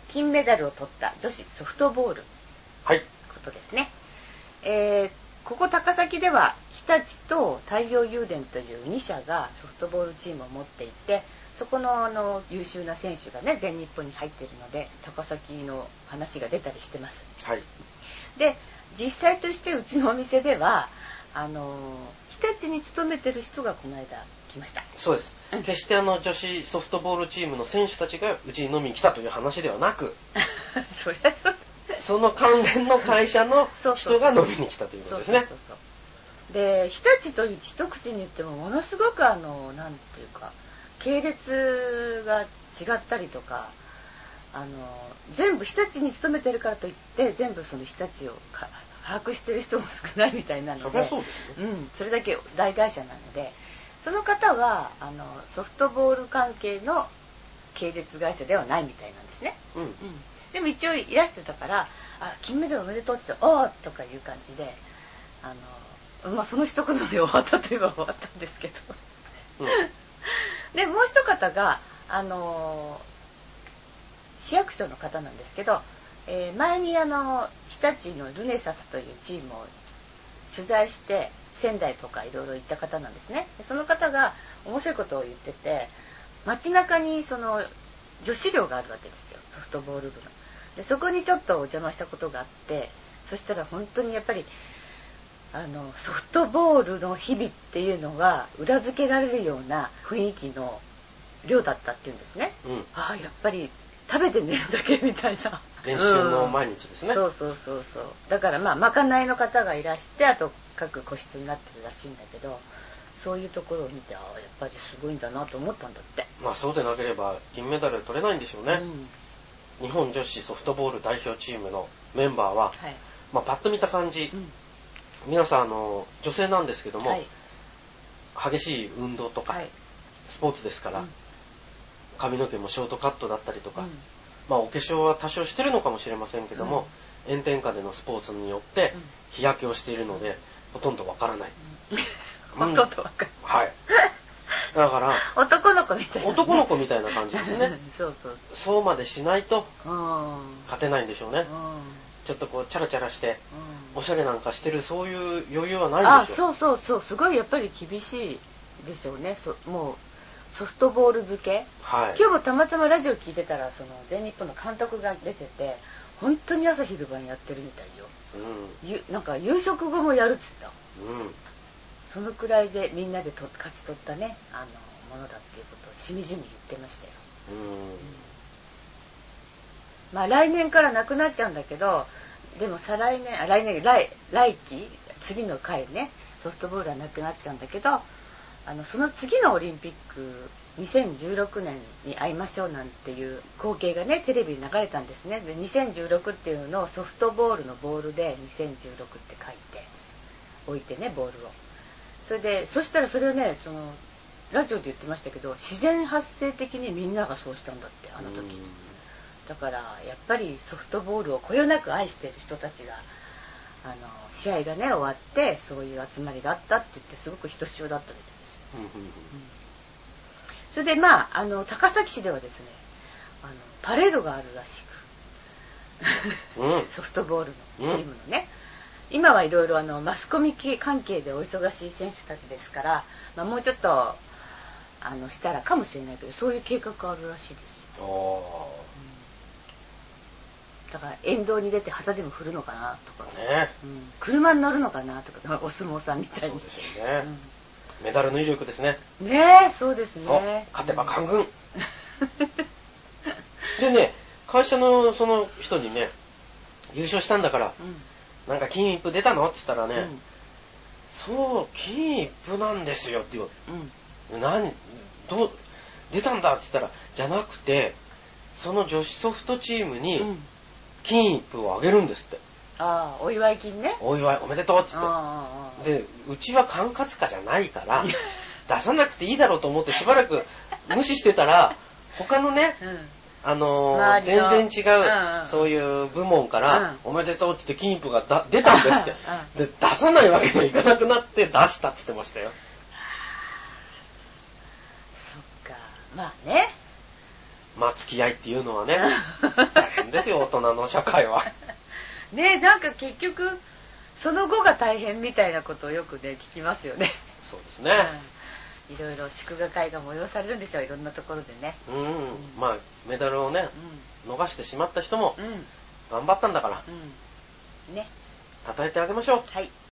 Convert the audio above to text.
金メダルを取った女子ソフトボール、 はい、 ことですね。ここ高崎では日立と太陽誘電という2社がソフトボールチームを持っていて、そこの優秀な選手がね全日本に入っているので高崎の話が出たりしてます。 はい。 で実際としてうちのお店では日立に勤めてる人がこの間来ました。 そうです、決して女子ソフトボールチームの選手たちがうちに飲みに来たという話ではなくそりゃそうその関連の会社の人が飲みに来たということですね。 で日立と一口に言ってもものすごくなんていうか系列が違ったりとか全部日立に勤めてるからといって全部その日立を把握してる人も少ないみたいなので、 そうですね、 それだけ大会社なので、その方はソフトボール関係の系列会社ではないみたいなんですね。でも一応いらしてたから金メダルおめでとうって言っておーとかいう感じでその一言で終わったといえば終わったんですけど、でもう一方が市役所の方なんですけど、前に日立のルネサスというチームを取材して仙台とかいろいろ行った方なんですね。その方が面白いことを言ってて、街中にその女子寮があるわけですよ、ソフトボール部の。でそこにちょっとお邪魔したことがあって、そしたら本当にやっぱりソフトボールの日々っていうのが裏付けられるような雰囲気の寮だったっていうんですね。やっぱり食べて寝るだけみたいな練習の毎日ですね。 そうだからまかないの方がいらして、あと各個室になってるらしいんだけど、そういうところを見てやっぱりすごいんだなと思ったんだって。 そうでなければ金メダル取れないんでしょうね。日本女子ソフトボール代表チームのメンバーは、パッと見た感じ、皆さん女性なんですけども、激しい運動とか、スポーツですから、髪の毛もショートカットだったりとか、お化粧は多少してるのかもしれませんけども、炎天下でのスポーツによって日焼けをしているので、ほとんどわからない。 ほとんどわからない。 だから男の子みたいな、 男の子みたいな感じですね。そうまでしないと勝てないんでしょうね。ちょっとこうチャラチャラしておしゃれなんかしてる、そういう余裕はないんでしょう。 そうすごいやっぱり厳しいでしょうね。もうソフトボール漬け、今日もたまたまラジオ聞いてたらその全日本の監督が出てて、本当に朝昼晩やってるみたいよ。なんか夕食後もやるっつった。そのくらいでみんなで勝ち取ったねものだっていうことをしみじみ言ってましたよ。来年からなくなっちゃうんだけど、でも来季次の回ね、ソフトボールはなくなっちゃうんだけど、その次のオリンピック2016年に会いましょうなんていう光景がねテレビに流れたんですね。で2016っていうのをソフトボールのボールで2016って書いて置いてね、ボールを。そしたらそれをねラジオで言ってましたけど、自然発生的にみんながそうしたんだって、あの時。だからやっぱりソフトボールをこよなく愛している人たちが試合がね終わってそういう集まりがあったって言ってすごくひとしおだったみたいですよ。それで高崎市ではですねパレードがあるらしくソフトボールのチームのね、今はいろいろマスコミ関係でお忙しい選手たちですから、もうちょっとしたらかもしれないけど、そういう計画があるらしいですよ。だから沿道に出て旗でも振るのかなとか、車に乗るのかなとか、お相撲さんみたいに。 そうですよね。メダルの威力ですね。 そうですね。 勝てば官軍。でね、会社のその人にね、優勝したんだから、なんか金一封出たのって言ったらね、そう金一封なんですよって言う。どう出たんだって言ったら、じゃなくてその女子ソフトチームに金一封をあげるんですって。 お祝い金ね。 お祝いおめでとうっつって。でうちは管轄下じゃないから出さなくていいだろうと思ってしばらく無視してたら、他のね、全然違う、そういう部門から、おめでとうって言って金一封が出たんですって。で出さないわけにはいかなくなって出したっつってましたよ。 そっか、ね。 付き合いっていうのはね、大変変ですよ、大人の社会は。 ね、なんか結局その後が大変みたいなことをよくね聞きますよね。 そうですね。 いろいろ祝賀会が催されるんでしょう、いろんなところでね。 まあメダルをね、逃してしまった人も頑張ったんだから、ね、称えてあげましょう。 はい。